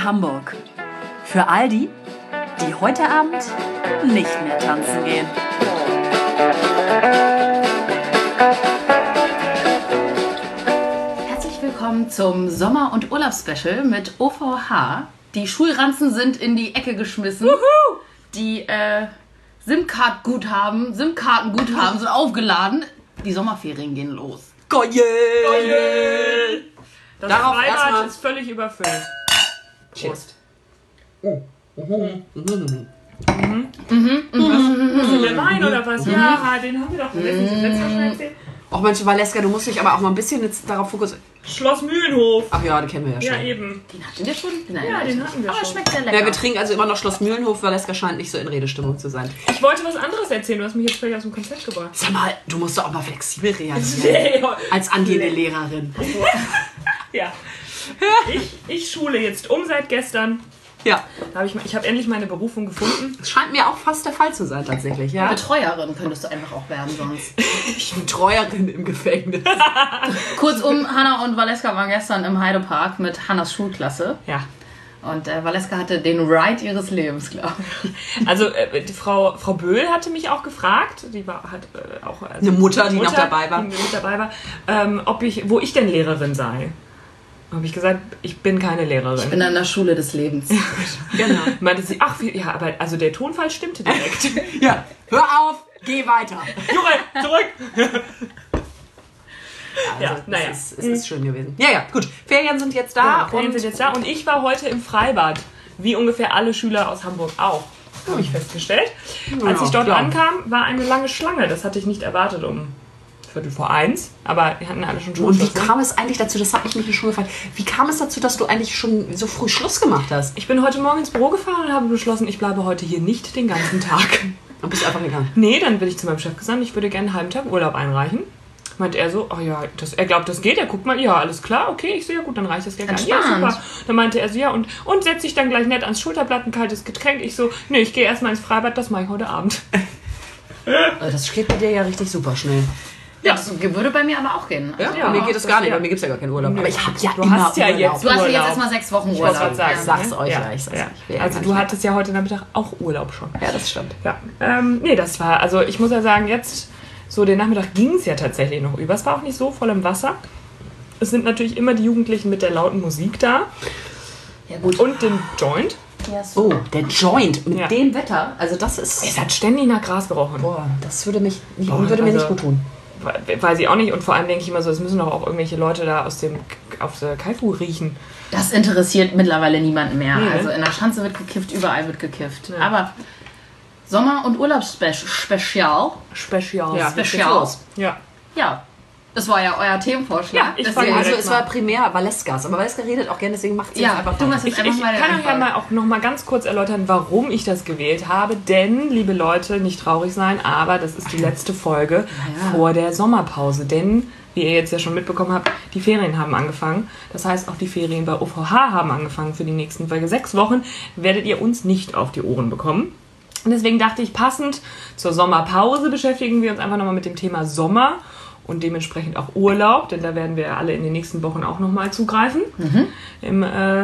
Hamburg. Für all die, die heute Abend nicht mehr tanzen gehen. Herzlich willkommen zum Sommer- und Urlaubsspecial mit OVH. Die Schulranzen sind in die Ecke geschmissen. Wuhu! Die SIM-Kartenguthaben sind aufgeladen. Die Sommerferien gehen los. Geil! Das Darauf Freibad erstmal- ist völlig überfüllt. Cheers. Hast du den Wein oder was? Ja, den haben wir doch letztes Mal schon erzählt. Auch Mensch, Valeska, du musst dich aber auch mal ein bisschen jetzt darauf fokussieren. Schloss Mühlenhof. Ach ja, den kennen wir ja schon. Ja, eben. Den hatten wir schon? Nein, Ja, den hatten wir aber schon. schmeckt sehr lecker. Ja, wir trinken also immer noch Schloss Mühlenhof. Valeska scheint nicht so in Redestimmung zu sein. Ich wollte was anderes erzählen, du hast mich jetzt völlig aus dem Konzept gebracht. Sag mal, du musst doch auch mal flexibel reagieren. Als angehende Lehrerin. Ja. Ich schule jetzt seit gestern. Ja, Ich habe endlich meine Berufung gefunden. das scheint mir auch fast der Fall zu sein tatsächlich. Ja. Betreuerin könntest du einfach auch werden sonst. Ich bin Treuerin im Gefängnis. Kurzum, Hanna und Valeska waren gestern im Heidepark mit Hannas Schulklasse. Ja. Und Valeska hatte den Ride ihres Lebens, glaube ich. Also die Frau Böhl hatte mich auch gefragt, die hat auch Eine Mutter, die noch dabei war. die mit dabei war, wo ich denn Lehrerin sei. Habe ich gesagt, ich bin keine Lehrerin. Ich bin an der Schule des Lebens. Genau. Meinte sie, ja, aber also der Tonfall stimmte direkt. Ja, hör auf, geh weiter. Jure, zurück! Also, Ja, naja. Es ist schön gewesen. Ja, ja, gut. Ferien sind jetzt da. Ferien sind jetzt da und ich war heute im Freibad, wie ungefähr alle Schüler aus Hamburg auch, habe ich festgestellt. Als ich dort ja. ankam, war eine lange Schlange. Das hatte ich nicht erwartet um 1:15, aber wir hatten alle schon Und wie Schulschluss. Ne? kam es eigentlich dazu, das hat mich nicht schon gefragt, wie kam es dazu, dass du eigentlich schon so früh Schluss gemacht hast? Ich bin heute Morgen ins Büro gefahren und habe beschlossen, ich bleibe heute hier nicht den ganzen Tag. Und bist einfach gegangen. Nee, dann bin ich zu meinem Chef gesagt, ich würde gerne einen halben Tag Urlaub einreichen. Meint er so, oh ja, er glaubt, das geht. Er guckt mal, ja, alles klar, okay. Ich so, ja gut, dann reicht das Geld ein. Ja, Entspannt. super. Dann meinte er so, ja, und setz dich dann gleich nett ans Schulterblatt, ein kaltes Getränk. Ich so, nee, ich gehe erstmal ins Freibad, das mache ich heute Abend. Das geht bei dir ja richtig super schnell. Ja, das würde bei mir aber auch gehen. Ja, Ja, bei mir geht es gar nicht, ja. bei mir gibt es ja gar keinen Urlaub. Nee. Aber ich habe ja Du immer hast ja Urlaub. jetzt Du hast ja Urlaub. jetzt erstmal 6 Wochen Ich wollte Urlaub. gerade sagen, Ich sag's ne? euch, ja. ja, ich sag's Ja. euch. Ich will ja Also gar du nicht hattest ja heute Nachmittag auch Urlaub schon. Ja, das stimmt. Ja, nee, das war, also ich muss ja sagen, jetzt, so den Nachmittag ging es ja tatsächlich noch über. Es war auch nicht so voll im Wasser. Es sind natürlich immer die Jugendlichen mit der lauten Musik da Ja, gut. und dem Joint. Ja, so. Oh, der Joint mit Ja. dem Wetter. Also das ist... Es hat ständig nach Gras gerochen. Boah, das würde mir also- nicht gut tun. Weiß ich auch nicht. Und vor allem denke ich immer so, es müssen doch auch irgendwelche Leute da auf der Kaifu riechen. Das interessiert mittlerweile niemanden mehr. Nee, ne? Also in der Schanze wird gekifft, überall wird gekifft. Ja. Aber Sommer- und Urlaubsspezial. Spezial. Ja, Spezial. jetzt geht's los. Ja. Ja, das war ja euer Themenvorschlag. Ja, ich Deswegen- fang Also direkt es war primär Valeskas, aber Valeska redet auch gerne, deswegen macht sie Ja, es einfach du machst weiter. jetzt Ich einfach mal den kann euch ja Anfang. mal auch noch mal ganz kurz erläutern, warum ich das gewählt habe. Denn, liebe Leute, nicht traurig sein, aber das ist die letzte Folge Ja. vor der Sommerpause. Denn, wie ihr jetzt ja schon mitbekommen habt, die Ferien haben angefangen. Das heißt, auch die Ferien bei OVH haben angefangen für die nächsten 6 Wochen. Werdet ihr uns nicht auf die Ohren bekommen. Und deswegen dachte ich, passend zur Sommerpause beschäftigen wir uns einfach nochmal mit dem Thema Sommer und dementsprechend auch Urlaub, denn da werden wir alle in den nächsten Wochen auch nochmal zugreifen im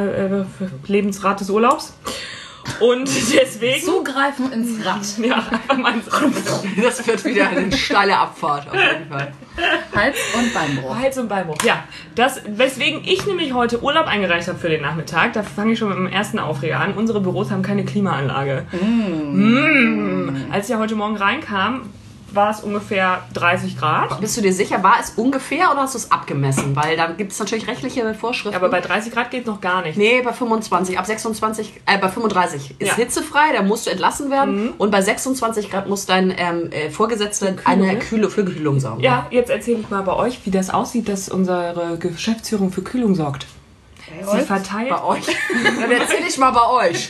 Lebensrat des Urlaubs. Und deswegen... Zugreifen ins Rad. Ja, mein Das wird wieder eine steile Abfahrt auf jeden Fall. Hals- und Beinbruch. Hals- und Beinbruch. Ja, weswegen ich nämlich heute Urlaub eingereicht habe für den Nachmittag. Da fange ich schon mit dem ersten Aufreger an. Unsere Büros haben keine Klimaanlage. Als ich ja heute Morgen reinkam, war es ungefähr 30 Grad. Bist du dir sicher, war es ungefähr oder hast du es abgemessen? Weil da gibt es natürlich rechtliche Vorschriften. Aber bei 30 Grad geht es noch gar nicht. Nee, bei 25, ab 26, bei 35 ist Ja. hitzefrei, da musst du entlassen werden. Und bei 26 Grad muss dein Vorgesetzter eine für Kühlung sorgen. Ja, jetzt erzähle ich mal bei euch, wie das aussieht, dass unsere Geschäftsführung für Kühlung sorgt. Sie verteilt. Bei euch. Dann erzähle ich mal bei euch.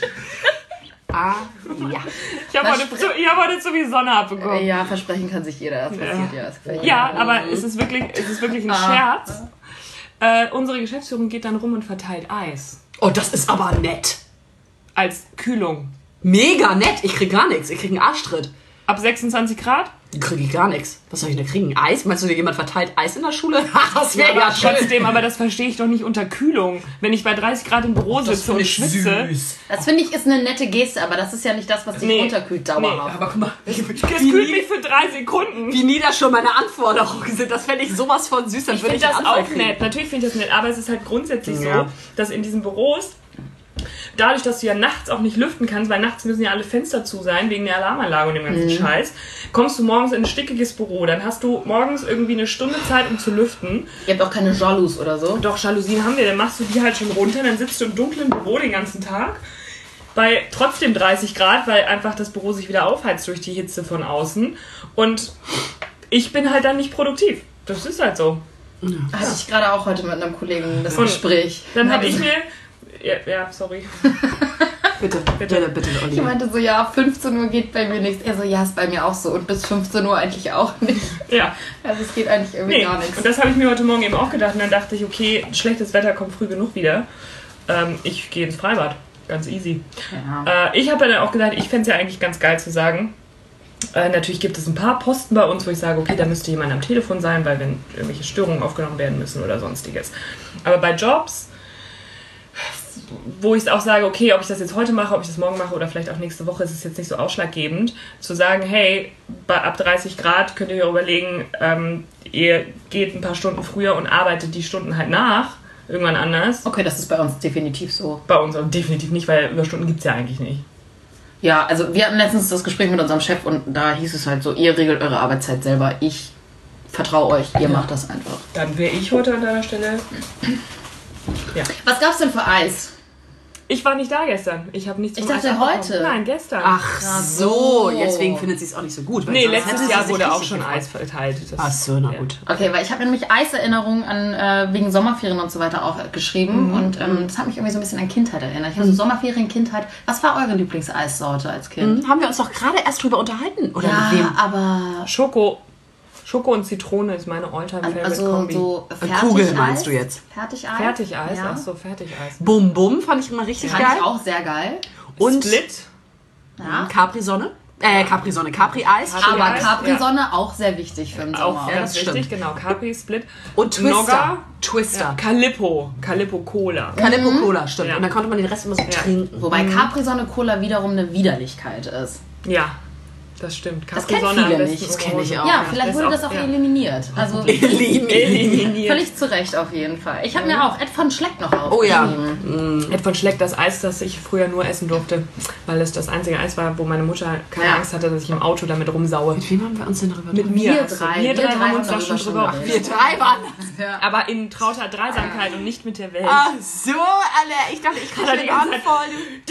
Ah, ja. Ich habe heute zu viel Sonne abbekommen. Ja, versprechen kann sich jeder. Das passiert ja. Das passiert Ja, aber es ist wirklich ein Scherz. Unsere Geschäftsführung geht dann rum und verteilt Eis. Oh, das ist aber nett. Als Kühlung. Mega nett. Ich krieg gar nichts. Ich krieg einen Arschtritt. ab 26 Grad. Kriege ich gar nichts. Was soll ich denn kriegen? Eis? Meinst du, dir jemand verteilt Eis in der Schule? Das wäre ja schön. Trotzdem, aber das verstehe ich doch nicht unter Kühlung. Wenn ich bei 30 Grad im Büro sitze und schwitze. Süß. Das finde ich ist eine nette Geste, aber das ist ja nicht das, was dich runterkühlt dauerhaft. Aber guck mal, Das kühlt mich für 3 Sekunden. wie nieder schon meine Anforderungen sind. Das fände ich sowas von süß. Dann Ich würde finde das einen auch Anfall kriegen. nett. Natürlich finde ich das nett, aber es ist halt grundsätzlich Ja. so, dass in diesen Büros, dadurch, dass du ja nachts auch nicht lüften kannst, weil nachts müssen ja alle Fenster zu sein, wegen der Alarmanlage und dem ganzen Scheiß, kommst du morgens in ein stickiges Büro. Dann hast du morgens irgendwie eine Stunde Zeit, um zu lüften. Ihr habt auch keine Jalous oder so. Doch, Jalousien haben wir, dann machst du die halt schon runter, dann sitzt du im dunklen Büro den ganzen Tag. Bei trotzdem 30 Grad, weil einfach das Büro sich wieder aufheizt durch die Hitze von außen. Und ich bin halt dann nicht produktiv. Das ist halt so. Hatte ich gerade auch heute mit einem Kollegen das Gespräch. Dann habe ich mir... Ja, sorry. Bitte, Ich meinte so, ja, 15 Uhr geht bei mir nichts. Er so, ja, ist bei mir auch so. Und bis 15 Uhr eigentlich auch nicht. Ja. Also es geht eigentlich irgendwie gar nichts. Und das habe ich mir heute Morgen eben auch gedacht. Und dann dachte ich, okay, schlechtes Wetter kommt früh genug wieder. Ich gehe ins Freibad. Ganz easy. Ja. Ich habe dann auch gedacht, ich fände es ja eigentlich ganz geil zu sagen. Natürlich gibt es ein paar Posten bei uns, wo ich sage, okay, da müsste jemand am Telefon sein, weil wenn irgendwelche Störungen aufgenommen werden müssen oder sonstiges. Aber bei Jobs, wo ich es auch sage, okay, ob ich das jetzt heute mache, ob ich das morgen mache oder vielleicht auch nächste Woche, ist es jetzt nicht so ausschlaggebend, zu sagen, hey, ab 30 Grad könnt ihr euch überlegen, ihr geht ein paar Stunden früher und arbeitet die Stunden halt nach, irgendwann anders. Okay, das ist bei uns definitiv so. Bei uns aber definitiv nicht, weil Überstunden gibt es ja eigentlich nicht. Ja, also wir hatten letztens das Gespräch mit unserem Chef und da hieß es halt so, ihr regelt eure Arbeitszeit selber. Ich vertraue euch, ihr macht das einfach. Dann wäre ich heute an deiner Stelle... Ja. Was gab's denn für Eis? Ich war nicht da gestern. Ich habe nichts Ich vom dachte Eis abbekommen. heute. Nein, gestern. Ach so, deswegen findet sie es auch nicht so gut. weil nee, sonst hätte letztes sie Jahr sich wurde auch richtig schon gefreut. Eis verteilt. Das, Ach so, na ja. gut. Okay, weil ich habe nämlich Eiserinnerungen an wegen Sommerferien und so weiter auch geschrieben und das hat mich irgendwie so ein bisschen an Kindheit erinnert. Ich habe so Sommerferien, Kindheit. Was war eure Lieblingseissorte als Kind? Haben wir uns doch gerade erst drüber unterhalten? Oder Ja, mit wem? aber Schoko und Zitrone ist meine All-Time-Favorite also Kombi. so Kugel meinst du jetzt? Fertigeis? Fertigeis, Ja. ach so, Fertigeis. Bum Bum fand ich immer richtig Fand geil. ich auch sehr geil. Und Split. Ja. Capri-Sonne. Capri-Eis. Aber Eis, Capri-Sonne auch sehr wichtig für den Sommer. Auch Ja, ganz das wichtig, stimmt. genau. Capri, Split. Und Twister. Nogga. Twister. Calippo Cola. Calippo Cola, stimmt. Ja. Und dann konnte man den Rest immer so trinken. Wobei Capri-Sonne Cola wiederum eine Widerlichkeit ist. Ja, das stimmt. Das Capri kennt Sonne am viele besten nicht. Das kenn ich Orange. auch. Ja, vielleicht das wurde auch- das auch ja. eliminiert. Also Eliminiert. völlig zu Recht auf jeden Fall. Ich habe mir auch Ed von Schleck noch Oh ja. aufgeschrieben. Ed von Schleck, das Eis, das ich früher nur essen durfte, weil es das einzige Eis war, wo meine Mutter keine Ja. Angst hatte, dass ich im Auto damit rumsaue. Mit wem haben wir uns denn darüber Mit Wir mir. drei. Wir drei haben uns da darüber schon drüber. geredet. Wir drei waren das. Aber in trauter Dreisamkeit und nicht mit der Welt. Ach so, Alter. Ich dachte, ich kriege Hat er den die ganze Zeit- Anfall.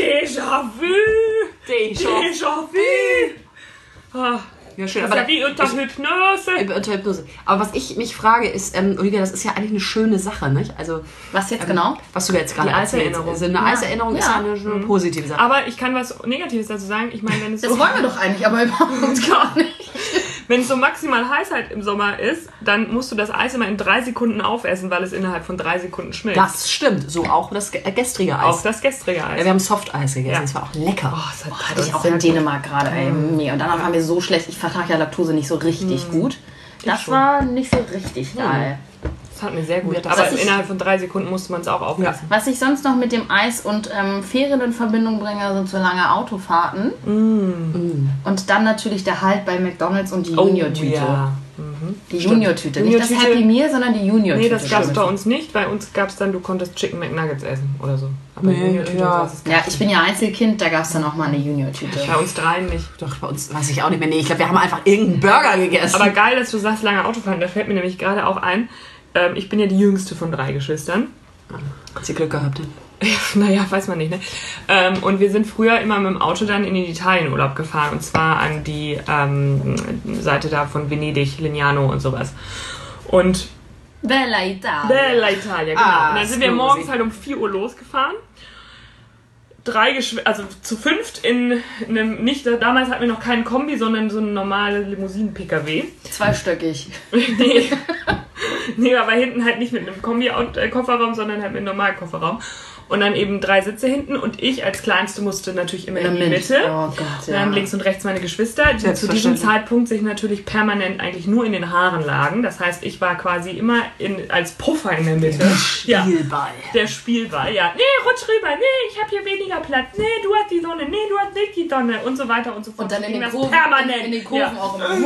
Déjà-vu! Déjà Ah, Ja, schön. das Aber ist ja wie unter Hypnose. unter Hypnose. Aber was ich mich frage ist, Olivia, das ist ja eigentlich eine schöne Sache, nicht? Also, Was jetzt genau? was du jetzt gerade Die erzählst. Eiserinnerung. Also eine Eiserinnerung ist ja Ja. eine positive Sache. Aber ich kann was Negatives dazu sagen. Ich meine, wenn es Das so, wollen wir doch eigentlich, aber überhaupt gar nicht. wenn es so maximal heiß halt im Sommer ist, dann musst du das Eis immer in 3 Sekunden aufessen, weil es innerhalb von 3 Sekunden schmilzt. Das stimmt. So auch das gestrige Eis. Auch das gestrige Ja, Eis. wir haben Softeis gegessen. Ja. Das war auch lecker. Oh, das hat Hatte ich auch in Dänemark gerade, ey. Nee, und danach war mir so schlecht. Ich vertrage ja Laktose nicht so richtig gut. Das schon. war nicht so richtig geil. Das hat mir sehr gut. Ja, Aber was ich- innerhalb von 3 Sekunden musste man es auch aufessen. Was ich sonst noch mit dem Eis und Ferien in Verbindung bringe, sind so lange Autofahrten. Und dann natürlich der Halt bei McDonald's und die Junior-Tüte. ja. Die Junior-Tüte. Nicht das Junior-Tüte- Happy Meal, sondern die Junior-Tüte. Nee, das gab es Stimmt. bei uns nicht. Bei uns gab es dann, du konntest Chicken McNuggets essen oder so. Aber Nee, Junior-Tüte ja. war es Ja, ich bin ja Einzelkind, da gab es dann auch mal eine Junior-Tüte. bei uns dreien nicht. Doch, bei uns weiß ich auch nicht mehr. Nee, ich glaube, wir haben einfach irgendeinen Burger gegessen. Aber geil, dass du sagst, lange Autofahren. Da fällt mir nämlich gerade auch ein, ich bin ja die jüngste von 3 Geschwistern. hat sie Glück gehabt. Denn? Naja, weiß man nicht, ne? Und wir sind früher immer mit dem Auto dann in den Italienurlaub gefahren. Und zwar an die Seite da von Venedig, Lignano und sowas. Und Bella Italia. Bella Italia, genau. Ah, und dann sind wir scusi. morgens halt um 4 Uhr losgefahren. Also zu 5 in einem, nicht, damals hatten wir noch keinen Kombi, sondern so einen normalen Limousinen-Pkw. Zweistöckig. Nee, aber hinten halt nicht mit einem Kombi-Kofferraum, sondern halt mit einem normalen Kofferraum. und dann eben 3 Sitze hinten und ich als Kleinste musste natürlich immer in die Mitte. Oh Gott, ja. Dann links und rechts meine Geschwister, die zu diesem Zeitpunkt sich natürlich permanent eigentlich nur in den Haaren lagen. Das heißt, ich war quasi immer als Puffer in der Mitte. Spielball. Ja, der Spielball, ja. Nee, rutsch rüber, nee, ich habe hier weniger Platz, nee, du hast die Sonne, nee, du hast nicht die Sonne und so weiter und so fort. Und dann in den Kurven, permanent. in den Kurven auch immer.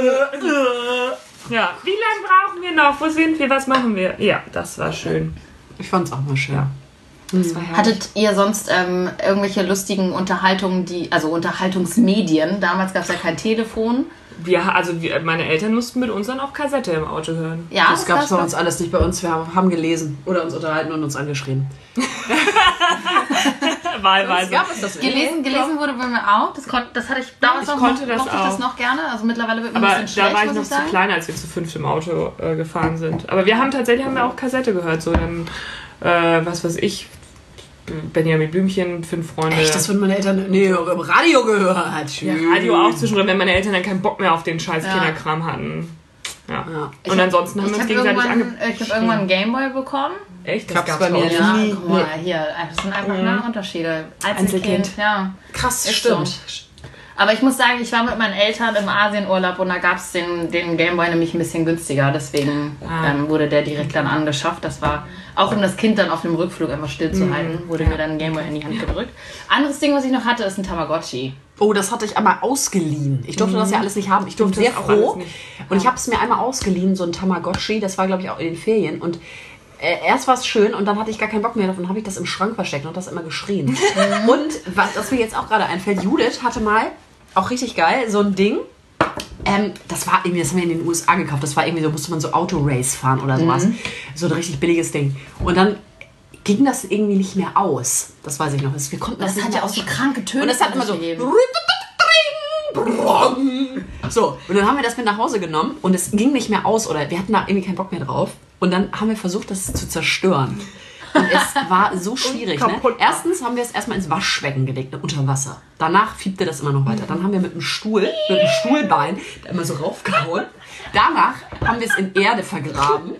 Ja, wie lange brauchen wir noch? Wo sind wir? Was machen wir? Ja, das war schön. Ich fand's auch mal schön. Ja. Das war herrlich. Hattet ihr sonst irgendwelche lustigen Unterhaltungen, also Unterhaltungsmedien? Damals gab es ja kein Telefon. Meine Eltern mussten mit uns dann auch Kassette im Auto hören. Ja, Das gab's bei uns alles nicht. Bei uns, wir haben gelesen oder uns unterhalten und uns angeschrieben. Wahlweise. Gab es das Gelesen wurde bei mir auch. Das hatte ich damals noch. konnte das mochte ich auch. das noch gerne. Also mittlerweile wird mir Aber ein bisschen schlecht, da war ich muss noch ich zu sagen. klein, als wir zu 5 im Auto gefahren sind. Aber wir haben auch Kassette gehört. So dann, was weiß ich, Benjamin Blümchen, 5 Freunde. Echt, das würden meine Eltern im Radio gehört. Ja, Radio auch zwischendrin, wenn meine Eltern dann keinen Bock mehr auf den scheiß Kinderkram hatten. Ja. Und ansonsten haben wir uns gegenseitig Ich habe irgendwann einen Gameboy bekommen. Echt? Das Gab's gab's bei mir auch Ja, nie. guck mal, hier, das sind einfach Unterschiede. Einzelkind. Ja. Krass, Ist stimmt. so. Aber ich muss sagen, ich war mit meinen Eltern im Asienurlaub und da gab es den Gameboy nämlich ein bisschen günstiger. Deswegen wurde der direkt dann angeschafft. Das war auch, um das Kind dann auf dem Rückflug einfach stillzuhalten, wurde mir dann ein Gameboy in die Hand gedrückt. Anderes Ding, was ich noch hatte, ist ein Tamagotchi. Oh, das hatte ich einmal ausgeliehen. Ich durfte das ja alles nicht haben. Ich bin sehr das auch froh. alles nicht. Und ich habe es mir einmal ausgeliehen, so ein Tamagotchi. Das war, glaube ich, auch in den Ferien. Und erst war es schön und dann hatte ich gar keinen Bock mehr. Davon habe ich das im Schrank versteckt und das immer geschrien. Und was mir jetzt auch gerade einfällt, Judith hatte mal, auch richtig geil, so ein Ding. Das haben wir in den USA gekauft. Das war irgendwie so, musste man so Autorace fahren oder sowas. So ein richtig billiges Ding. Und dann ging das irgendwie nicht mehr aus. Das weiß ich noch. Wir konnten das Das nicht hat mehr ja auch so kranke Töne. und das hat immer so. gegeben. So, und dann haben wir das mit nach Hause genommen und es ging nicht mehr aus oder wir hatten da irgendwie keinen Bock mehr drauf. Und dann haben wir versucht, das zu zerstören. Und es war so schwierig. Ne? Erstens haben wir es erstmal ins Waschbecken gelegt, unter Wasser. Danach fiebte das immer noch weiter. Dann haben wir mit dem Stuhlbein da immer so raufgehauen. Danach haben wir es in Erde vergraben.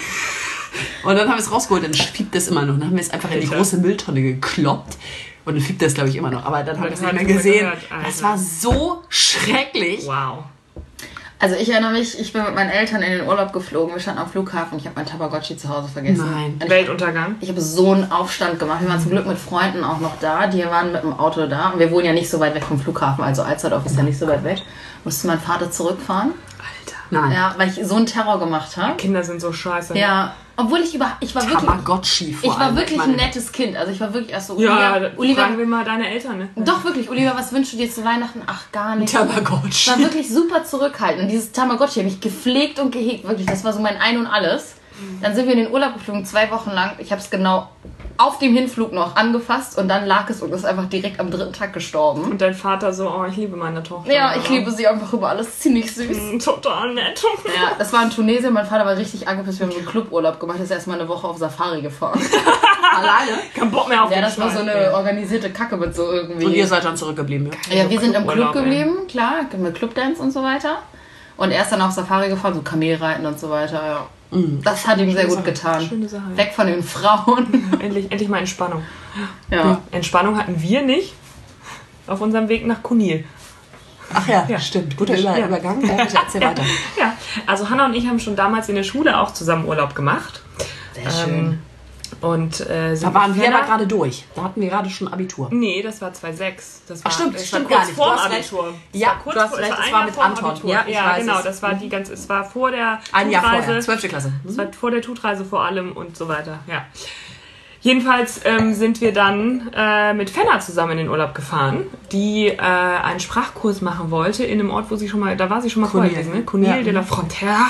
Und dann haben wir es rausgeholt, dann fiebt es immer noch. Dann haben wir es einfach in die große Mülltonne gekloppt. Und dann fiebt das, glaube ich, immer noch. Aber dann habe ich es nicht mehr gesehen. Das war so schrecklich. Wow. Also ich erinnere mich, ich bin mit meinen Eltern in den Urlaub geflogen. Wir standen am Flughafen. Ich habe mein Tamagotchi zu Hause vergessen. Nein. Und Weltuntergang. Ich habe so einen Aufstand gemacht. Wir waren zum Glück mit Freunden auch noch da. Die waren mit dem Auto da. Und wir wohnen ja nicht so weit weg vom Flughafen. Also Alsterdorf ist ja nicht so weit weg. Musste mein Vater zurückfahren. Alter. Nein. Ja, weil ich so einen Terror gemacht habe. Kinder sind so scheiße. Ja, obwohl ich war wirklich... Tamagotchi vor Ich war allem. wirklich Ich meine, ein nettes Kind. Also ich war wirklich erst so... Ja, Oliver, fragen wir mal deine Eltern, ne? doch wirklich, Oliver, was wünschst du dir zu Weihnachten? Ach, gar nichts. Tamagotchi. Ich war wirklich super zurückhaltend. Und dieses Tamagotchi habe ich gepflegt und gehegt. Wirklich, das war so mein Ein und Alles. Dann sind wir in den Urlaub geflogen, 2 Wochen lang. Ich habe es genau auf dem Hinflug noch angefasst und dann lag es und ist einfach direkt am 3. Tag gestorben. Und dein Vater so, oh, ich liebe meine Tochter. Ja, ich liebe sie einfach über alles. Ziemlich süß. Total nett. Ja, das war in Tunesien. Mein Vater war richtig angepisst. Wir haben so einen Cluburlaub gemacht. Er ist erstmal eine Woche auf Safari gefahren. Alleine. Kein Bock mehr auf Ja, den das war so Scheiß, eine ey. organisierte Kacke mit so irgendwie... Und ihr seid dann zurückgeblieben, ja? Ja, wir sind im Club Cluburlaub, geblieben, klar, mit Clubdance und so weiter. Und er ist dann auf Safari gefahren, so Kamelreiten und so weiter, ja. Das hat ihm sehr gut getan. Schöne Sache, ja. Weg von den Frauen. Endlich mal Entspannung. Ja. Entspannung hatten wir nicht auf unserem Weg nach Kunil. Ach ja, Ja. stimmt. Guter Ja. Übergang. Ja, bitte erzähl weiter. Ja, also Hanna und ich haben schon damals in der Schule auch zusammen Urlaub gemacht. Sehr schön. Und Da waren wir aber gerade durch. Da hatten wir gerade schon Abitur. Nee, das war 2006. Das war, Ach stimmt, das stimmt war gar kurz nicht. vorm Du hast recht. Abitur. Das Ja, war kurz du hast vor- recht, war es ein war Jahr mit vorm Anton. Abitur. Ja, ich weiß genau, es. das war es war vor der Ein Jahr Tutreise. vorher, 12. Klasse. Das war vor der Tutreise vor allem und so weiter, ja. Jedenfalls sind wir dann mit Fenner zusammen in den Urlaub gefahren, die einen Sprachkurs machen wollte in einem Ort, da war sie schon mal vorher gewesen, ne? Conil Ja. de la Frontera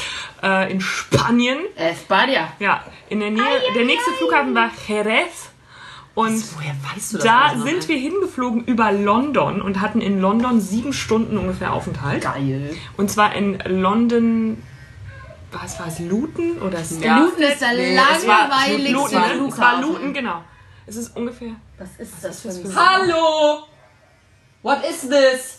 in Spanien. España. Ja, in der Nähe, der nächste Flughafen war Jerez. Und Woher weißt du das? da alles noch, sind wir hingeflogen über London und hatten in London 7 Stunden ungefähr Aufenthalt. Geil. Und zwar in London, was war es, Luton oder Ja. Luton ist der Nee, es war langweiligste Luton, ne? Flughafen. Es war Luton, genau. Es ist ungefähr. Was ist das für ein... Hallo! What is this?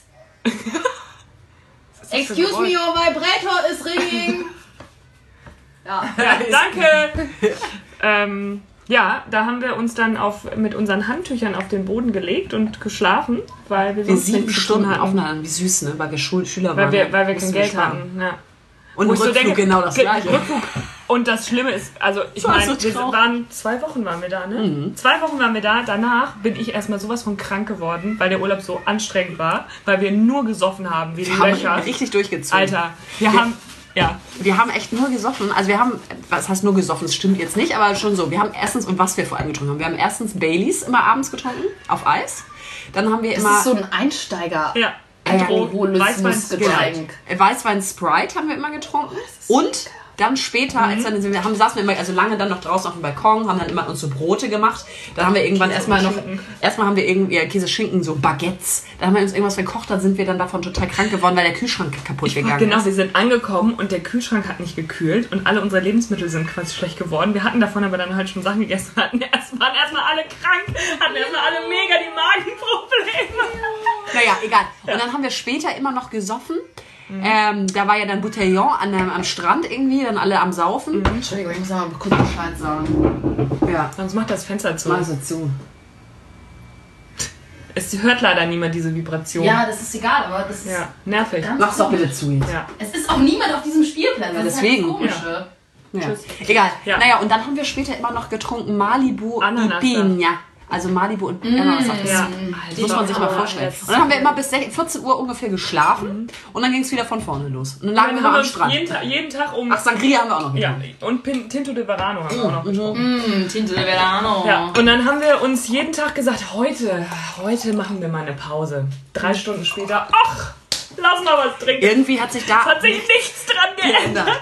Excuse me, your vibrator is ringing. Ja. Ja, danke! Ja, da haben wir uns dann mit unseren Handtüchern auf den Boden gelegt und geschlafen, weil wir sonst 7 Stunden aufnahmen. Wie süß, ne? Weil wir Schüler waren. Weil wir kein Geld hatten. Ja. Und Rückflug genau das Gleiche. Rückflug. Und das Schlimme ist, also ich meine, wir waren 2 Wochen waren wir da, ne? Mhm. 2 Wochen waren wir da. Danach bin ich erstmal sowas von krank geworden, weil der Urlaub so anstrengend war, weil wir nur gesoffen haben, wie die Löcher. Haben richtig durchgezogen. Alter, wir haben echt nur gesoffen. Also wir haben, was heißt nur gesoffen? Das stimmt jetzt nicht, aber schon so. Wir haben erstens, und was wir vor allem getrunken haben, wir haben erstens Baileys immer abends getrunken, auf Eis. Dann haben wir immer... Das ist so ein Einsteiger. Ja. Weißwein-Getränk. Weißwein-Sprite haben wir immer getrunken. Und dann später, als dann saßen wir immer, also lange dann noch draußen auf dem Balkon, haben dann immer uns so Brote gemacht. Dann haben wir irgendwann erstmal haben wir irgendwie Käse, Schinken, so Baguettes. Dann haben wir uns irgendwas verkocht, dann sind wir dann davon total krank geworden, weil der Kühlschrank kaputt gegangen ist. Genau, wir sind angekommen und der Kühlschrank hat nicht gekühlt und alle unsere Lebensmittel sind quasi schlecht geworden. Wir hatten davon aber dann halt schon Sachen gegessen, waren erstmal alle krank, hatten erstmal alle mega die Magenprobleme. Naja, egal. Und dann haben wir später immer noch gesoffen. Da war ja dann Bouteillon am Strand irgendwie, dann alle am Saufen. Entschuldigung, ich muss mal kurz Bescheid sagen. Ja. Sonst macht das Fenster zu. Mach es zu. Es hört leider niemand diese Vibration. Ja, das ist egal, aber das ist nervig. Mach's doch bitte zu jetzt. Ja. Es ist auch niemand auf diesem Spielplatz. Ja, deswegen. Das ist halt das Ja. Egal. Ja. Naja, und dann haben wir später immer noch getrunken Malibu Ananas. y Piña. Also Malibu und Ananas. Das muss man sich mal vorstellen. Und dann haben wir immer bis 14 Uhr ungefähr geschlafen und dann ging es wieder von vorne los. Und dann lagen wir mal am Strand. Jeden Tag Ach, Sangria haben wir auch noch getrunken. Ja, und Tinto de Verano haben wir auch noch getrunken. Tinto de Verano. Ja. Und dann haben wir uns jeden Tag gesagt, heute machen wir mal eine Pause. 3 Stunden später, ach, lass mal was trinken. Irgendwie hat sich nichts dran geändert.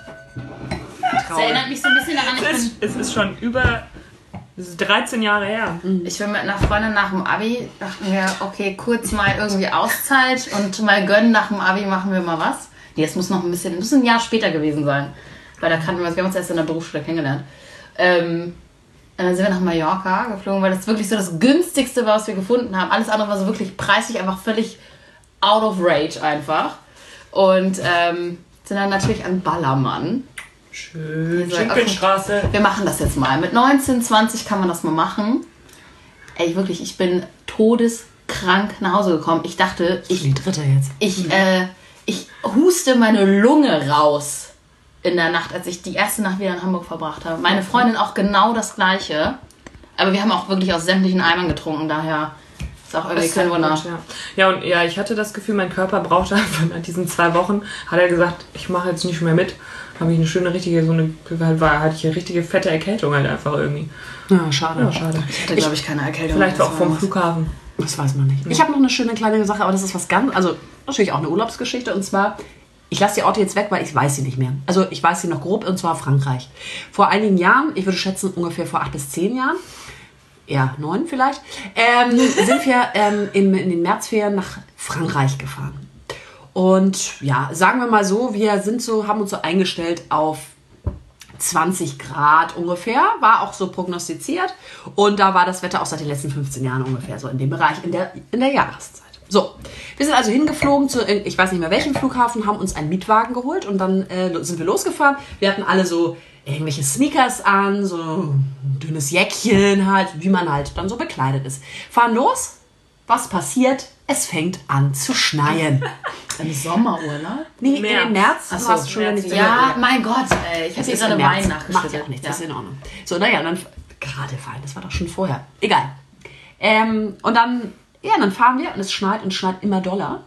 Das erinnert mich so ein bisschen daran. Es ist schon das ist 13 Jahre her. Ich bin mit einer Freundin nach dem Abi, dachten wir, okay, kurz mal irgendwie Auszeit und mal gönnen, nach dem Abi machen wir mal was. Nee, das muss noch ein Jahr später gewesen sein. Weil da wir haben uns erst in der Berufsschule kennengelernt. Und dann sind wir nach Mallorca geflogen, weil das wirklich so das günstigste war, was wir gefunden haben. Alles andere war so wirklich preislich, einfach völlig out of rage einfach. Und sind dann natürlich an Ballermann. Schön, Schinkenstraße. Wir machen das jetzt mal. Mit 19, 20 kann man das mal machen. Ey, wirklich, ich bin todeskrank nach Hause gekommen. Ich dachte, die dritte jetzt. Ich huste meine Lunge raus in der Nacht, als ich die erste Nacht wieder in Hamburg verbracht habe. Meine Freundin auch genau das Gleiche. Aber wir haben auch wirklich aus sämtlichen Eimern getrunken, daher ist auch irgendwie kein Wunder. Ja, ich hatte das Gefühl, mein Körper brauchte einfach nach diesen 2 Wochen, hat er gesagt, ich mache jetzt nicht mehr mit. Habe ich hatte ich eine richtige fette Erkältung halt einfach irgendwie. Ja, schade. Ich hatte, glaube ich, keine Erkältung. Vielleicht auch vom Flughafen. Das weiß man nicht. Ich habe noch eine schöne kleine Sache, aber das ist was also natürlich auch eine Urlaubsgeschichte. Und zwar, ich lasse die Orte jetzt weg, weil ich weiß sie nicht mehr. Also ich weiß sie noch grob, und zwar Frankreich. Vor einigen Jahren, ich würde schätzen ungefähr vor 8 bis 10 Jahren, ja 9 vielleicht, sind wir in den Märzferien nach Frankreich gefahren. Und ja, sagen wir mal so, haben uns so eingestellt auf 20 Grad ungefähr, war auch so prognostiziert. Und da war das Wetter auch seit den letzten 15 Jahren ungefähr so in dem Bereich, in der Jahreszeit. So, wir sind also hingeflogen zu, ich weiß nicht mehr welchem Flughafen, haben uns einen Mietwagen geholt und dann sind wir losgefahren. Wir hatten alle so irgendwelche Sneakers an, so ein dünnes Jäckchen halt, wie man halt dann so bekleidet ist. Fahren los, was passiert? Es fängt an zu schneien. Im Sommerurlaub? Nee, im März. Achso, hast du schon März. Ja, mein Gott, ey. Ich habe jetzt gerade Wein nachgeschüttet. Macht ja auch nichts, das ist in Ordnung. So, naja, und dann, gerade Wein, das war doch schon vorher. Egal. Und dann fahren wir und es schneit immer doller.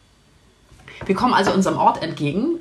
Wir kommen also unserem Ort entgegen.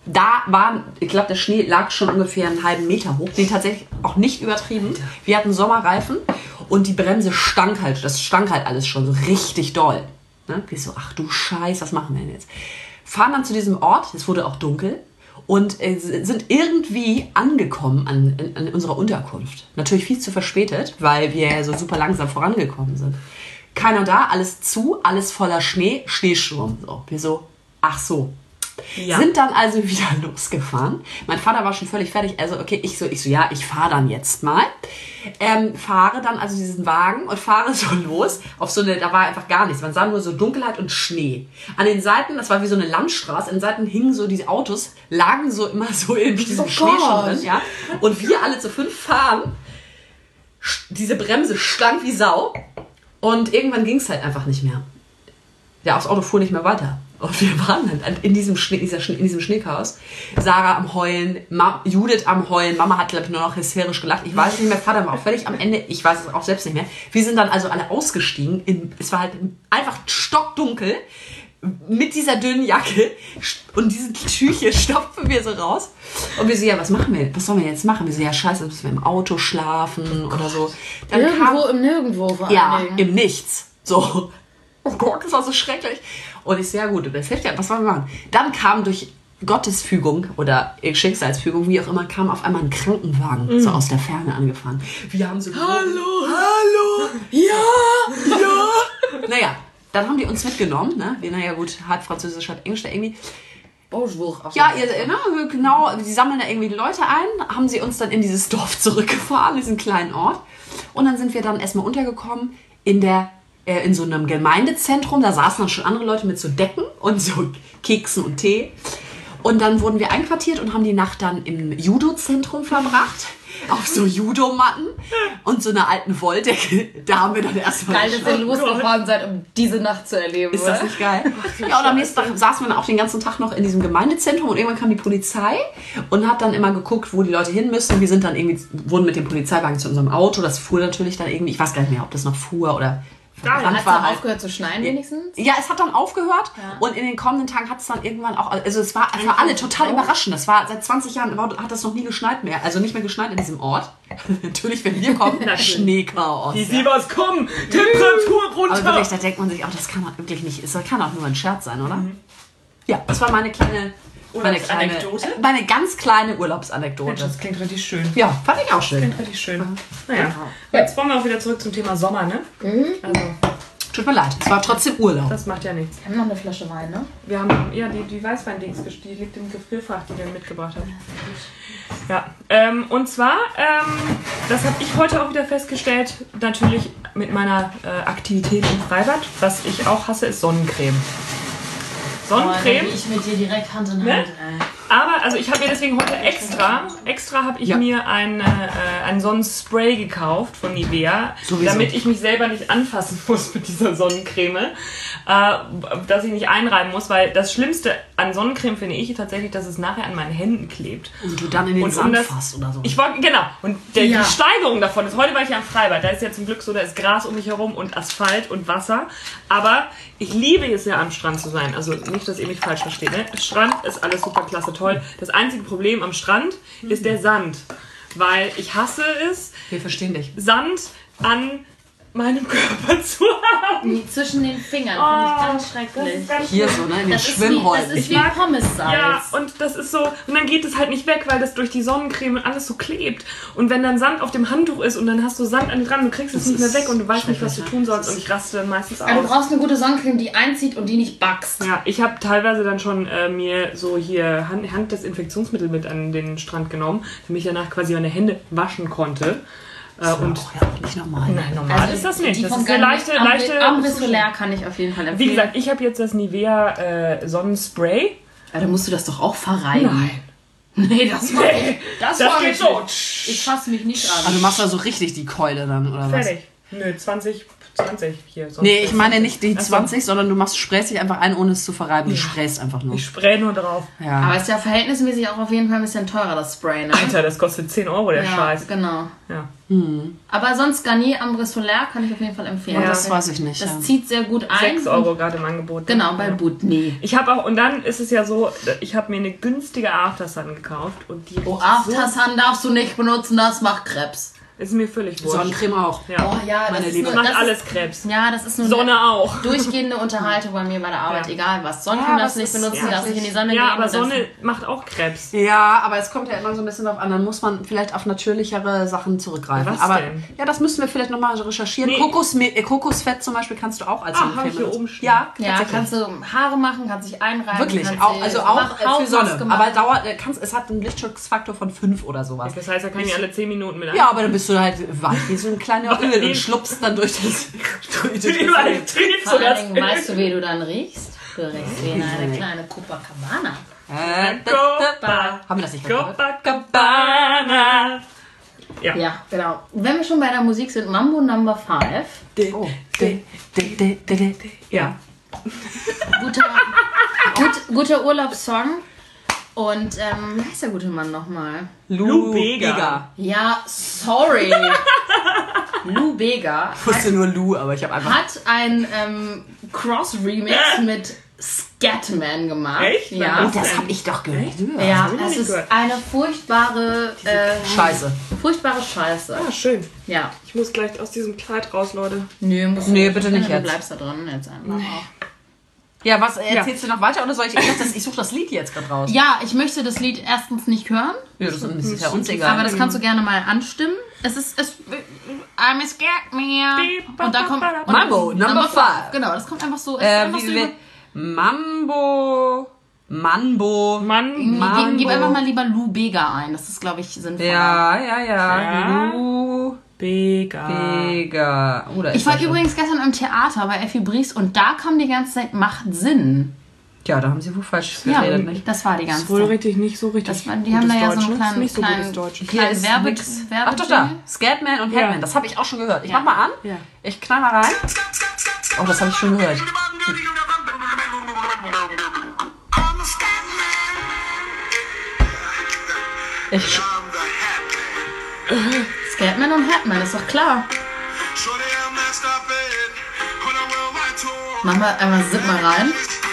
Ich glaube, der Schnee lag schon ungefähr einen halben Meter hoch. Den tatsächlich auch nicht übertrieben. Wir hatten Sommerreifen und die Bremse stank halt. Das stank halt alles schon so richtig doll. Ne? Wir so, ach du Scheiß, was machen wir denn jetzt? Fahren dann zu diesem Ort, es wurde auch dunkel und sind irgendwie angekommen an unserer Unterkunft. Natürlich viel zu verspätet, weil wir ja so super langsam vorangekommen sind. Keiner da, alles zu, alles voller Schnee, Schneesturm. So. Wir so, ach so. Ja. Sind dann also wieder losgefahren. Mein Vater war schon völlig fertig. Also okay, ich so, ja, ich fahre dann jetzt mal. Fahre dann also diesen Wagen und fahre so los. Da war einfach gar nichts. Man sah nur so Dunkelheit und Schnee. An den Seiten, das war wie so eine Landstraße, an den Seiten hingen so diese Autos, lagen so immer so in diesem Schnee schon drin. Ja? Und wir alle zu 5 fahren. diese Bremse stank wie Sau. Und irgendwann ging es halt einfach nicht mehr. Ja, das Auto fuhr nicht mehr weiter. Und wir waren dann in diesem Schneechaos. Sarah am Heulen, Judith am Heulen, Mama hat, glaube ich, nur noch hysterisch gelacht. Ich weiß nicht mehr, Vater war auch völlig am Ende. Ich weiß es auch selbst nicht mehr. Wir sind dann also alle ausgestiegen. Es war halt einfach stockdunkel. Mit dieser dünnen Jacke und diesen Tücher stopfen wir so raus. Und wir so, ja, was machen wir? Was sollen wir jetzt machen? Wir so, ja, scheiße, müssen wir im Auto schlafen oder so. Dann im Nirgendwo vor ja, im Nichts. So. Oh Gott, das war so schrecklich. Und ich so, ja gut, das hilft ja, was wollen wir machen? Dann kam durch Gottes Fügung oder Schicksalsfügung, wie auch immer, kam auf einmal ein Krankenwagen so aus der Ferne angefahren. Wir haben so Hallo, ja. Naja, dann haben die uns mitgenommen, ne? Naja gut, halb Französisch, halb Englisch da irgendwie. Bonjour. Ja, genau, die sammeln da irgendwie die Leute ein, haben sie uns dann in dieses Dorf zurückgefahren, diesen kleinen Ort. Und dann sind wir dann erstmal untergekommen in so einem Gemeindezentrum. Da saßen dann schon andere Leute mit so Decken und so Keksen und Tee. Und dann wurden wir einquartiert und haben die Nacht dann im Judo-Zentrum verbracht. Auf so Judomatten und so einer alten Wolldecke. Da haben wir dann erstmal... Geil, dass ihr losgefahren seid, um diese Nacht zu erleben. Ist das nicht geil? Ja, und am nächsten Tag saßen wir dann auch den ganzen Tag noch in diesem Gemeindezentrum und irgendwann kam die Polizei und hat dann immer geguckt, wo die Leute hin müssen. Wir sind dann irgendwie, wurden mit dem Polizeiwagen zu unserem Auto. Das fuhr natürlich dann irgendwie, ich weiß gar nicht mehr, ob das noch fuhr oder... Hat es dann aufgehört zu schneien wenigstens? Ja, es hat dann aufgehört und in den kommenden Tagen hat es dann irgendwann auch, also es war für alle total überraschend. Das war seit 20 Jahren, hat das noch nie geschneit mehr, also nicht mehr geschneit in diesem Ort. Natürlich, wenn wir kommen, Schneechaos. Die Siebers kommen, Temperatur runter. Aber wirklich, da denkt man sich auch, das kann doch wirklich nicht, das kann auch nur ein Scherz sein, oder? Ja, das war meine ganz kleine Urlaubsanekdote. Mensch, das klingt richtig schön. Ja, fand ich auch schön. Klingt richtig schön. Naja, jetzt wollen wir auch wieder zurück zum Thema Sommer, ne? Also, tut mir leid, es war trotzdem Urlaub. das macht ja nichts. Wir haben noch eine Flasche Wein, ne? Wir haben, ja, die Weißwein-Dings, die liegt im Gefrierfach, die wir mitgebracht haben. Ja, und zwar, das habe ich heute auch wieder festgestellt, natürlich mit meiner Aktivität im Freibad. Was ich auch hasse, ist Sonnencreme. Sonnencreme. Ich mit dir direkt Hand in Hand. Ne? Aber, also ich habe mir deswegen heute extra habe ich mir ein Sonnenspray gekauft von Nivea, damit ich mich selber nicht anfassen muss mit dieser Sonnencreme, dass ich nicht einreiben muss, weil das Schlimmste an Sonnencreme finde ich tatsächlich, dass es nachher an meinen Händen klebt. Und du dann in den Sand fasst oder so. Genau. Und die Steigerung davon ist, heute war ich ja am Freibad, da ist ja zum Glück so, da ist Gras um mich herum und Asphalt und Wasser, aber ich liebe es ja am Strand zu sein, also nicht, dass ihr mich falsch versteht, ne? Strand ist alles super klasse, toll. Das einzige Problem am Strand ist der Sand, weil ich hasse es, wir verstehen dich, Sand an meinem Körper zu haben. Zwischen den Fingern, finde ich ganz schrecklich. Hier so, ne, in den Schwimmhäuten. Das ist wie Pommessalz. Ja, und das ist so, und dann geht es halt nicht weg, weil das durch die Sonnencreme und alles so klebt. Und wenn dann Sand auf dem Handtuch ist und dann hast du Sand an dir dran, du kriegst es nicht mehr weg und du weißt nicht, was du tun sollst und ich raste dann meistens aus. Aber du brauchst eine gute Sonnencreme, die einzieht und die nicht backst. Ja, ich habe teilweise dann schon mir so hier Handdesinfektionsmittel mit an den Strand genommen, damit ich danach quasi meine Hände waschen konnte. Und auch ja nicht normal. Nein, normal ist das nicht. Die Das ist eine leichte Ambre Solaire kann ich auf jeden Fall empfehlen. Wie gesagt, ich habe jetzt das Nivea Sonnenspray. Ja, dann musst du das doch auch verreiben. Nein. Nee, das mache ich. Das geht so. Ich fasse mich nicht an. Also du machst da so richtig die Keule dann, oder was? Fertig. Nö, 20 hier. Nee, ich meine nicht die 20, sondern du sprayst dich einfach ein, ohne es zu verreiben. Du sprayst einfach nur. Ich spray nur drauf. Ja. Aber ist ja verhältnismäßig auch auf jeden Fall ein bisschen teurer, das Spray, ne? Alter, das kostet 10 Euro, der Scheiß. Genau. Ja. Aber sonst Garnier Ambre Solaire kann ich auf jeden Fall empfehlen. Ja, das weiß ich nicht. Das zieht sehr gut ein. 6 Euro gerade im Angebot. Genau, bei Butni. Ich habe auch, und dann ist es ja so, ich habe mir eine günstige Aftersun gekauft. Und die Aftersun darfst du nicht benutzen, das macht Krebs. Ist mir völlig wurscht. Sonnencreme auch. Ja. Oh ja, meine Liebe. Das macht alles Krebs. Ja, das ist nur Sonne auch. durchgehende Unterhaltung bei mir bei der Arbeit. Ja. Egal was. Sonnencreme darfst du nicht benutzen, darfst nicht in die Sonne gehen. Ja, aber Sonne macht auch Krebs. Ja, aber es kommt ja immer so ein bisschen drauf an. Dann muss man vielleicht auf natürlichere Sachen zurückgreifen. Was aber denn? Ja, das müssen wir vielleicht nochmal recherchieren. Nee. Kokosfett zum Beispiel kannst du auch als hab Sonnencreme ich hier benutzen. oben stehen. Ja, Ja, kannst du Haare machen, kannst dich einreiben. wirklich. Kannst Also auch für Sonne. Hautmaske Aber machen. es hat einen Lichtschutzfaktor von 5 oder sowas. Das heißt, da kann ich alle 10 Minuten mit Ja, aber dann bist du halt weich wie so ein kleiner Öl und schlupst dann durch das... Vor allen Dingen, weißt du, wie du dann riechst? Du riechst wie eine kleine Copacabana. Haben wir das nicht gehört? Copacabana. Ja, genau. Wenn wir schon bei der Musik sind, Mambo Number 5. Oh. Ja. Guter Urlaubssong. Und wie heißt der gute Mann nochmal? Lou Bega. Ja, sorry. Lou Bega Ich wusste nur Lou, aber ich habe einfach... hat ein Cross-Remix mit Scatman gemacht. Echt? Ja. Oh, das habe ich doch gehört. Ja, hab ich noch es nicht ist gehört. eine furchtbare Scheiße. Furchtbare Scheiße. Ah, schön. Ja. Ich muss gleich aus diesem Kleid raus, Leute. Nö, bitte nicht Du jetzt. bleibst da drin jetzt einfach. Ja, was erzählst du noch weiter oder soll ich... Ich suche das Lied jetzt gerade raus. Ja, ich möchte das Lied erstens nicht hören, Ja, das ist ja uns egal. aber das kannst du gerne mal anstimmen. I'm a scared me. Und dann kommt Mambo, Number 5. Genau, das kommt einfach so. Einfach so Mambo. Gib einfach mal lieber Lou Bega ein. Das ist, glaube ich, sinnvoll. Ja. Lou Bega. Oh, da Ich ist war er schon. übrigens gestern im Theater bei Effi Briest und da kam die ganze Zeit Macht Sinn. Ja, da haben sie wohl falsch Ja, geredet, nicht? das war die Das ganze ist wohl Zeit. richtig, nicht so richtig. Die haben da ja so einen Deutsch, ne? Ist kleinen, nicht so gutes Deutsch. Hier ist Werbe. Ach doch da. Scatman und Headman. Ja. Das habe ich auch schon gehört. Ich Ja. mach mal an. Ja. Ich knall mal rein. Oh, das habe ich schon gehört. Scatman und Hatman, ist doch klar. Mach mal einmal Zip mal rein.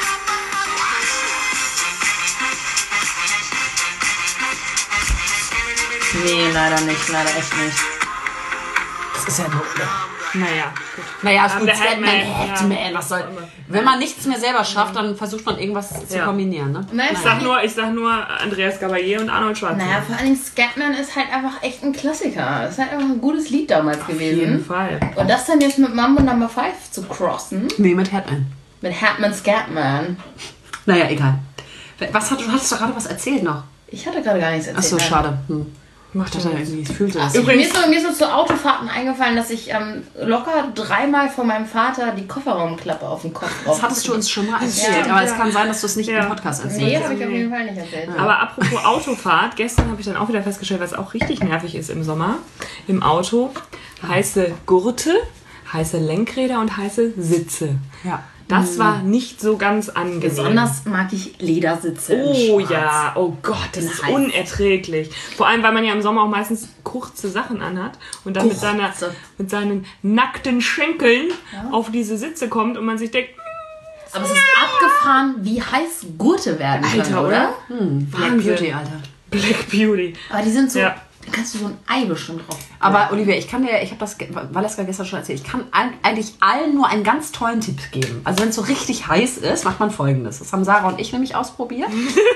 Nee, leider nicht, leider echt nicht. Das ist ja doof. Naja, gut. Naja, ist gut. der Scatman, Headman, Headman, was soll... Wenn man nichts mehr selber schafft, dann versucht man irgendwas zu Ja. kombinieren, ne? Nein, Ich sag nur Andreas Gabalier und Arnold Schwarzenegger. naja, vor allen Dingen Scatman ist halt einfach echt ein Klassiker. Das ist halt einfach ein gutes Lied damals Auf jeden gewesen. Fall. Und das dann jetzt mit Mambo Number 5 zu crossen, Nee, mit Headman. mit Hatman Scatman. Naja, egal. Du hattest doch gerade was erzählt noch. Ich hatte gerade gar nichts erzählt. Achso, schade. Macht Das das irgendwie, ich fühlte das. Mir ist so zu Autofahrten eingefallen, dass ich locker 3-mal von meinem Vater die Kofferraumklappe auf den Kopf drauf. Das hattest du uns schon mal erzählt, Ja. aber es kann sein, dass du es nicht Ja. im Podcast erzählt Nee, hast. habe ich auf jeden Fall nicht erzählt. Aber apropos Autofahrt, gestern habe ich dann auch wieder festgestellt, was auch richtig nervig ist im Sommer, im Auto. Heiße Gurte, heiße Lenkräder und heiße Sitze. Ja. Das war nicht so ganz angenehm. Besonders mag ich Ledersitze in Oh Schwarz. ja, oh Gott, das ist heiß. unerträglich. Vor allem, weil man ja im Sommer auch meistens kurze Sachen anhat und dann mit seinen nackten Schenkeln auf diese Sitze kommt und man sich denkt, Aber es ist abgefahren, wie heiß Gurte werden können, Alter, oder? Black Wahnsinn. Beauty, Alter. Black Beauty. Aber die sind so, Ja. da kannst du so ein Ei bestimmt drauf. Aber Olivia, ich habe das Valeska gestern schon erzählt, ich kann eigentlich allen nur einen ganz tollen Tipp geben. Also wenn es so richtig heiß ist, macht man Folgendes. Das haben Sarah und ich nämlich ausprobiert.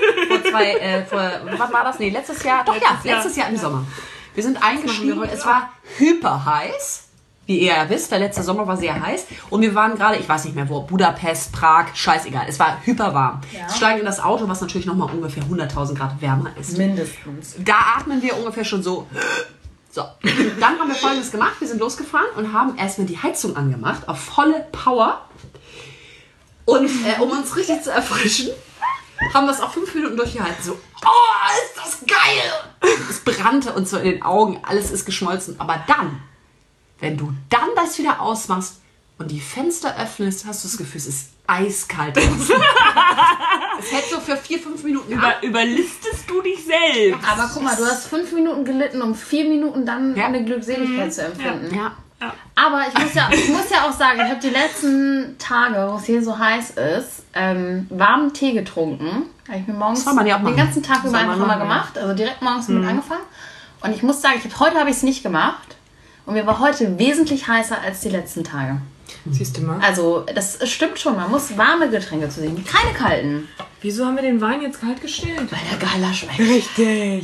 Wann war das? Nee, letztes Jahr. Doch, letztes Jahr im Sommer. Wir sind eingestiegen, es war hyper heiß. Wie ihr ja wisst, der letzte Sommer war sehr heiß. Und wir waren gerade, ich weiß nicht mehr wo, Budapest, Prag, scheißegal. Es war hyper warm. Ja. Wir steigen in das Auto, was natürlich nochmal ungefähr 100.000 Grad wärmer ist. Mindestens. Da atmen wir ungefähr schon so. So. Dann haben wir Folgendes gemacht. Wir sind losgefahren und haben erstmal die Heizung angemacht auf volle Power. Und um uns richtig zu erfrischen, haben das auch 5 Minuten durchgehalten. So, oh, ist das geil! Es brannte uns so in den Augen. Alles ist geschmolzen. Aber dann, wenn du dann das wieder ausmachst und die Fenster öffnest, hast du das Gefühl, es ist eiskalt draußen. Es hält so für 4-5 Minuten an. Überlistest du dich selbst? Aber guck mal, du hast 5 Minuten gelitten, um 4 Minuten dann eine Glückseligkeit zu empfinden. Ja. Aber ich muss ja auch sagen, ich habe die letzten Tage, wo es hier so heiß ist, warmen Tee getrunken. Habe ich mir morgens soll man ja auch den machen. ganzen Tag Das über soll man einfach mal machen, gemacht. Also direkt morgens mit angefangen. Und ich muss sagen, heute habe ich es nicht gemacht. Und mir war heute wesentlich heißer als die letzten Tage. Siehst du mal. Also, das stimmt schon. Man muss warme Getränke zu sich nehmen, keine kalten. Wieso haben wir den Wein jetzt kalt gestellt? Weil der geiler schmeckt. Richtig.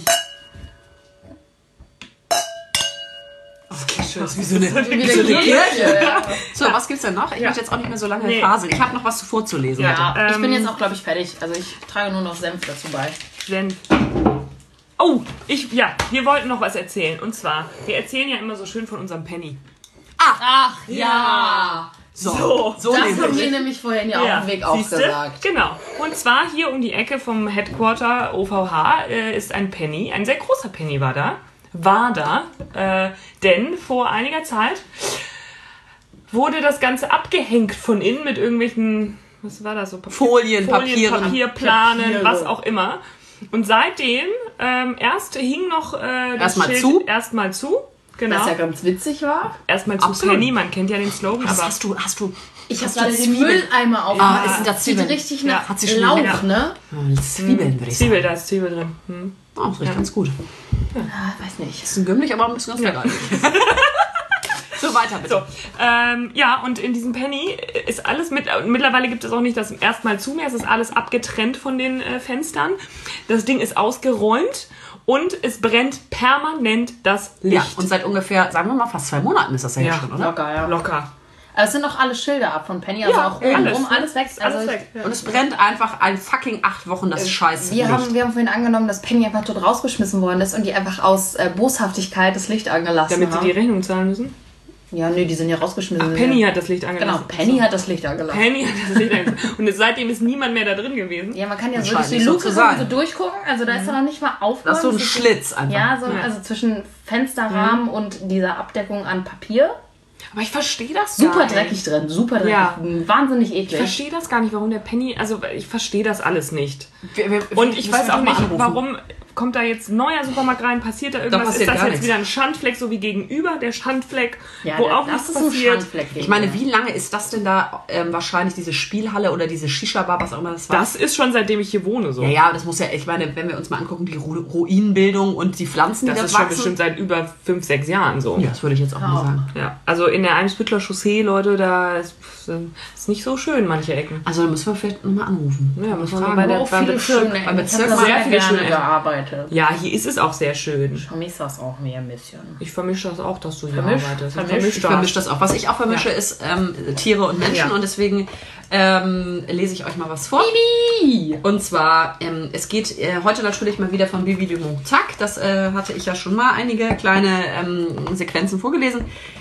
Das ist wie so eine Kirche. Ja. So, was gibt's denn noch? Ich möchte jetzt auch nicht mehr so lange Nee. faseln. Ich habe noch was vorzulesen. Ja. heute. Ich bin jetzt auch, glaube ich, fertig. Also ich trage nur noch Senf dazu bei. Senf. Oh, wir wollten noch was erzählen. Und zwar, wir erzählen ja immer so schön von unserem Penny. Ach ja! So Das haben wir nämlich. nämlich vorhin ja auf dem Weg auch siehste? gesagt. Genau. Und zwar hier um die Ecke vom Headquarter OVH ist ein Penny. Ein sehr großer Penny war da. war da. Denn vor einiger Zeit wurde das Ganze abgehängt von innen mit irgendwelchen, was war das so? Folien, Papieren, Papierplanen, was auch immer. Und seitdem erst hing noch das Schild erstmal zu. Genau. Was ja ganz witzig war. Erstmal zu Penny, man kennt ja den Slogan. Was aber hast du? Ich habe gerade den Mülleimer aufgemacht. Ist das sieht Zwiebeln? richtig nach Hat sie schon Lauch, ne? Zwiebeln, würde ich sagen. Zwiebel, da ist Zwiebel drin. Oh, das riecht ganz gut. Weiß nicht. Ist ein gümmelig, aber ein bisschen ganz lecker. So, weiter bitte. So, und in diesem Penny ist alles mittlerweile gibt es auch nicht das erstmal zu mehr, es ist alles abgetrennt von den Fenstern. Das Ding ist ausgeräumt und es brennt permanent das Licht. Ja, und seit ungefähr, sagen wir mal, fast 2 Monaten ist das ja schon, oder? Locker, ja. Locker. Aber es sind auch alle Schilder ab von Penny, also auch oben alles weg. Alles weg. Und es brennt einfach ein fucking 8 Wochen, das scheiß Wir Licht. haben vorhin angenommen, dass Penny einfach dort rausgeschmissen worden ist und die einfach aus Boshaftigkeit das Licht angelassen Damit haben. sie die Rechnung zahlen müssen? Ja, nee, die sind ja rausgeschmissen. Penny hat das Licht angelassen. Genau, Penny hat das Licht angelassen. Penny hat das Licht angelassen. Und seitdem ist niemand mehr da drin gewesen. Ja, man kann ja so scheint durch die nicht so Luke zu sein. so durchgucken. Also da ist ja noch nicht mal aufgeräumt. Das ist so ein Schlitz einfach. Ja, also zwischen Fensterrahmen und dieser Abdeckung an Papier. Aber ich verstehe das Super gar nicht. dreckig drin, super dreckig. Ja. Wahnsinnig Ich eklig. verstehe das gar nicht, warum der Penny, also ich verstehe das alles nicht. Und Und ich weiß auch nicht, warum kommt da jetzt ein neuer Supermarkt rein, passiert da irgendwas? passiert Ist das gar jetzt nichts. wieder ein Schandfleck, so wie gegenüber der Schandfleck, Ja, wo auch nichts das ist ein passiert? Schandfleck. Ich meine, wie lange ist das denn da wahrscheinlich, diese Spielhalle oder diese Shisha-Bar, was auch immer das war? Das ist schon seitdem ich hier wohne so. Ja, das muss ja, ich meine, wenn wir uns mal angucken, die Ruinenbildung und die Pflanzen, die Das da ist schon wachsen. bestimmt seit über 5, 6 Jahren so. Ja, das würde ich jetzt auch mal sagen. Ja, also in der Eimsbüttler Chaussee, Leute, da ist nicht so schön, manche Ecken. Also da müssen wir vielleicht nochmal anrufen. Ja, muss man fragen, bei der Auch viele schöne beim Ecken. Bezirk Ich habe sehr sehr viele gerne schöne gearbeitet. Ja, hier ist es auch sehr schön. Ich vermisse das auch mir ein bisschen. Ich vermische das auch, dass du hier Vermischt? arbeitest. Vermischt? Ich vermische das auch. Was ich auch vermische, ist Tiere und Menschen. Ja. Und deswegen lese ich euch mal was vor. Bibi! Und zwar, es geht heute natürlich mal wieder von Bibi de Montac. Das hatte ich ja schon mal einige kleine Sequenzen vorgelesen.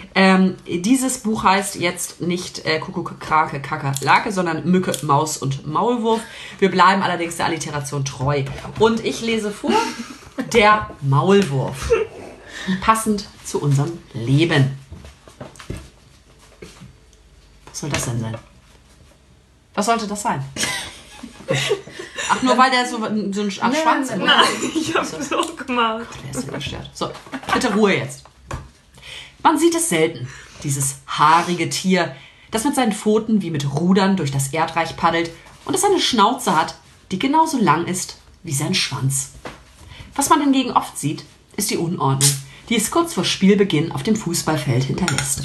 Dieses Buch heißt jetzt nicht Kuckuck, Krake, Kakerlake, sondern Mücke, Maus und Maulwurf. Wir bleiben allerdings der Alliteration treu. Und ich lese vor Der Maulwurf. Passend zu unserem Leben. Was soll das denn sein? Was sollte das sein? Ach, nur weil der so einen Schwanz im Nein, ich hab's so gemacht. Der ist ja gestört. So, bitte Ruhe jetzt. Man sieht es selten, dieses haarige Tier, das mit seinen Pfoten wie mit Rudern durch das Erdreich paddelt und das eine Schnauze hat, die genauso lang ist wie sein Schwanz. Was man hingegen oft sieht, ist die Unordnung, die es kurz vor Spielbeginn auf dem Fußballfeld hinterlässt.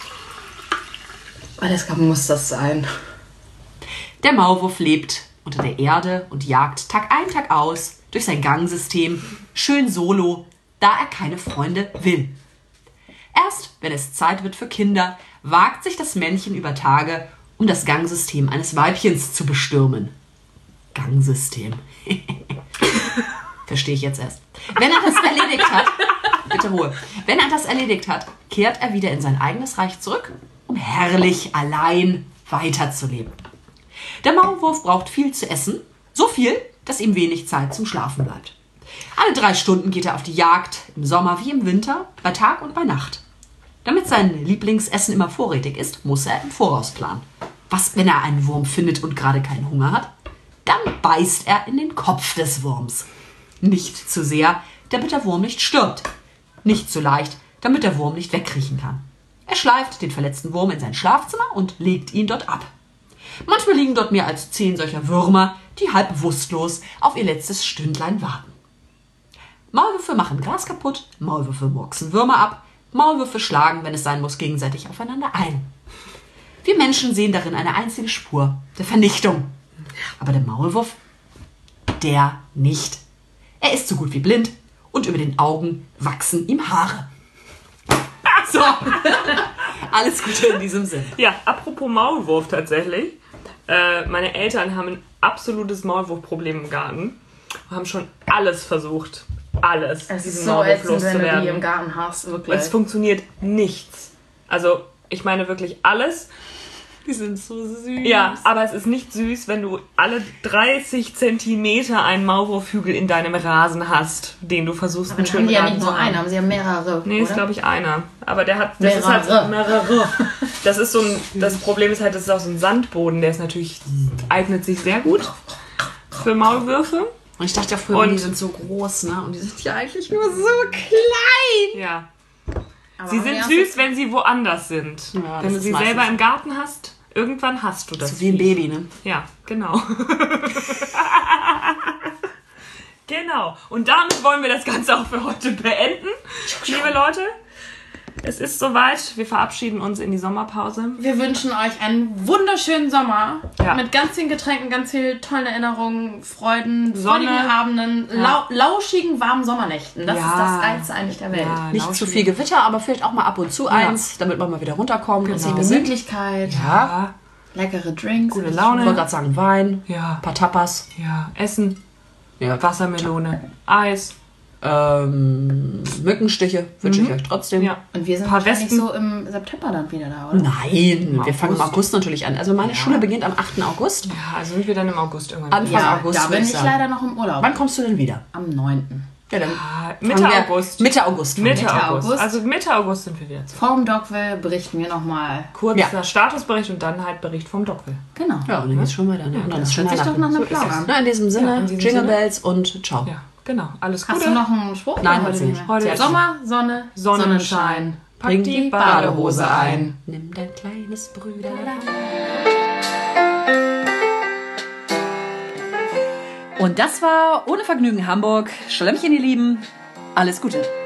Alles muss das sein. Der Maulwurf lebt unter der Erde und jagt Tag ein, Tag aus durch sein Gangsystem, schön solo, da er keine Freunde will. Erst wenn es Zeit wird für Kinder, wagt sich das Männchen über Tage, um das Gangsystem eines Weibchens zu bestürmen. Gangsystem. Verstehe ich jetzt erst. Wenn er das erledigt hat, bitte Ruhe. Wenn er das erledigt hat, kehrt er wieder in sein eigenes Reich zurück, um herrlich allein weiterzuleben. Der Maulwurf braucht viel zu essen, so viel, dass ihm wenig Zeit zum Schlafen bleibt. Alle 3 Stunden geht er auf die Jagd, im Sommer wie im Winter, bei Tag und bei Nacht. Damit sein Lieblingsessen immer vorrätig ist, muss er im Voraus planen. Was, wenn er einen Wurm findet und gerade keinen Hunger hat? Dann beißt er in den Kopf des Wurms. Nicht zu sehr, damit der Wurm nicht stirbt. Nicht zu leicht, damit der Wurm nicht wegkriechen kann. Er schleift den verletzten Wurm in sein Schlafzimmer und legt ihn dort ab. Manchmal liegen dort mehr als 10 solcher Würmer, die halb bewusstlos auf ihr letztes Stündlein warten. Maulwürfe machen Gras kaputt, Maulwürfe murksen Würmer ab, Maulwürfe schlagen, wenn es sein muss, gegenseitig aufeinander ein. Wir Menschen sehen darin eine einzige Spur der Vernichtung. Aber der Maulwurf, der nicht. Er ist so gut wie blind und über den Augen wachsen ihm Haare. So, alles Gute in diesem Sinn. Ja, apropos Maulwurf tatsächlich. Meine Eltern haben ein absolutes Maulwurfproblem im Garten. Und haben schon alles versucht. Alles. Es diesen ist so Maulwurf ätzend, wenn du die loszuwerden. im Garten hast, wirklich. Es funktioniert nichts. Also, ich meine wirklich alles. Die sind so süß. Ja, aber es ist nicht süß, wenn du alle 30 Zentimeter einen Maulwurfhügel in deinem Rasen hast, den du versuchst Aber dann haben die ja nicht nur einen, haben sie ja mehrere. Nee, ist glaube ich einer. Aber der hat. Das ist halt mehrere. Das ist so ein. Das Problem ist halt, das ist auch so ein Sandboden, der ist natürlich. Eignet sich sehr gut für Maulwürfe. Und ich dachte ja früher, die sind so groß, ne? Und die sind ja eigentlich nur so klein. Ja. Aber Sie sind süß, wenn sie woanders sind. Ja, wenn du sie selber im Garten hast, irgendwann hast du das. So wie ein Baby, ne? Ja, genau. Genau. Und damit wollen wir das Ganze auch für heute beenden. Liebe Leute, es ist soweit. Wir verabschieden uns in die Sommerpause. Wir wünschen euch einen wunderschönen Sommer. Ja. Mit ganz vielen Getränken, ganz vielen tollen Erinnerungen, Freuden, Sonne. freudigen, lauschigen, warmen Sommernächten. Das ist das Geilste eigentlich der Welt. Ja, Nicht zu viel Gewitter, aber vielleicht auch mal ab und zu eins, damit man mal wieder runterkommt. Ein bisschen Genau. Gemütlichkeit, Ja, leckere Drinks. gute Ich Laune. wollte gerade sagen Wein, Ja. ein paar Tapas, Ja, Essen, ja. Wassermelone, Eis. Mückenstiche wünsche ich euch trotzdem. Ja. Und wir sind Paar wahrscheinlich Wespen. so im September dann wieder da, oder? Nein, wir fangen im August. August natürlich an. Also meine Schule beginnt am 8. August. Ja, also sind wir dann im August irgendwann. Anfang Ja, August. da würde bin ich sagen. leider noch im Urlaub. Wann kommst du denn wieder? Am 9. Ja, dann Mitte fangen wir- August. Mitte August. Mitte Mitte August. August. Also Mitte August sind wir wieder zurück. Vorm Dogville berichten wir nochmal. Kurzer Statusbericht und dann halt Bericht vom Dogville. Genau. Ja, und dann geht's schon weiter. Ne? Und dann ist schon Hört sich doch nach Weihnachten. einem Plan an. Na, in diesem Sinne, Ja, in diesem Jingle Sinne. Bells und ciao. Ja, genau. Alles Gute. Hast du noch einen Spruch? Nein, Oder heute nicht. mehr? Heute ist Sommer, Sonne, Sonnenschein. Pack Bring die Badehose ein. Nimm dein kleines Brüderlein. Und das war Ohne Vergnügen Hamburg. Schlemmchen, ihr Lieben. Alles Gute.